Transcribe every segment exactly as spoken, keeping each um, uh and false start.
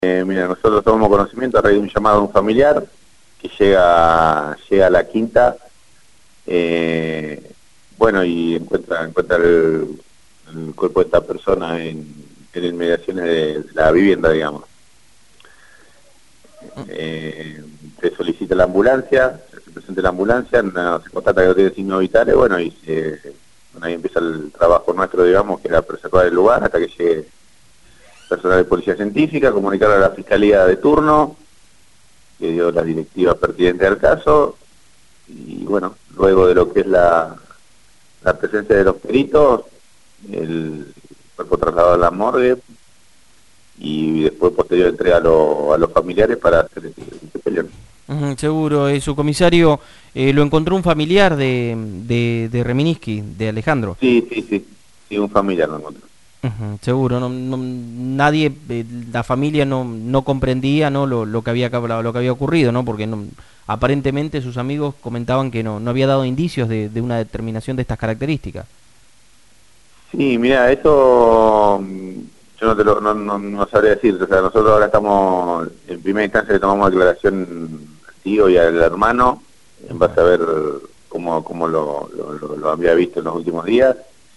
Eh, mira, nosotros tomamos conocimiento a raíz de un llamado de un familiar que llega, llega a la quinta, eh, bueno, y encuentra, encuentra el, el cuerpo de esta persona en, en inmediaciones de, de la vivienda, digamos. Eh, se solicita la ambulancia, se presenta la ambulancia, no, se constata que no tiene signos vitales, bueno, y se, bueno, ahí empieza el trabajo nuestro, digamos, que era preservar el lugar hasta que llegue personal de policía científica, comunicar a la fiscalía de turno, que dio las directivas pertinentes al caso, y bueno, luego de lo que es la, la presencia de los peritos, el cuerpo trasladado a la morgue, y después posterior entrega a, lo, a los familiares para hacer el, el sepelio. Ujú, seguro, eh, su comisario eh, lo encontró un familiar de, de, de Reminiski, de Alejandro. Sí, sí, sí, sí, un familiar lo encontró. Ujú, seguro, no, no- nadie, eh, la familia no, no comprendía, ¿no? Lo, lo que había acab- lo que había ocurrido, ¿no? Porque no- aparentemente sus amigos comentaban que no, no había dado indicios de, de una determinación de estas características. Sí, mira, eso mm, yo no te lo no, no, no sabría decir, o sea, nosotros ahora estamos, en primera instancia le tomamos declaración al tío y al hermano, en base a ver cómo, cómo lo, lo, lo- lo había visto en los últimos días.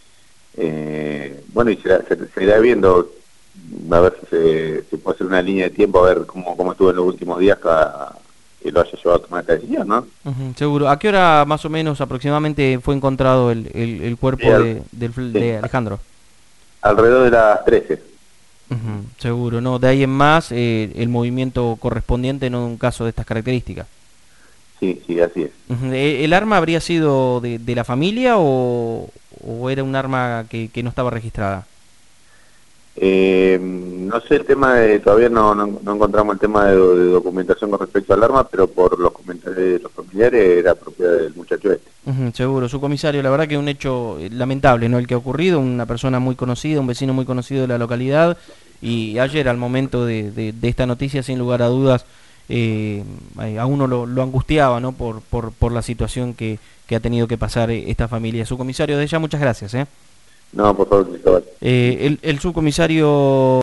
Eh, bueno, y se, se, se irá viendo, a ver si se, se puede hacer una línea de tiempo, a ver cómo, cómo estuvo en los últimos días para que lo haya llevado a tomar esta decisión, ¿no? Ujú, seguro. ¿A qué hora más o menos aproximadamente fue encontrado el, el, el Sí, cuerpo al- de, del fl- sí, de Alejandro? alrededor de las trece. Ujú, seguro, ¿no? De ahí en más, eh, el movimiento correspondiente no en un caso de estas características. Sí, sí, así es. Ujú, ¿e- ¿el arma habría sido de, de la familia o, o era un arma que, que no estaba registrada? Eh, no sé el tema de, todavía no, no, no encontramos el tema de, de documentación con respecto al arma, pero por los comentarios de los familiares era propiedad del muchacho este. Ujú, seguro, su comisario, la verdad que un hecho eh, lamentable, ¿no? El que ha ocurrido, una persona muy conocida, un vecino muy conocido de la localidad, y ayer al momento de, de- de esta noticia, sin lugar a dudas, eh, eh, a uno lo, lo angustiaba, ¿no? Por, por, por la situación que, que ha tenido que pasar eh, esta familia. Su comisario, de ella, muchas gracias, ¿eh? No, por favor, Cristóbal. Eh, el, el subcomisario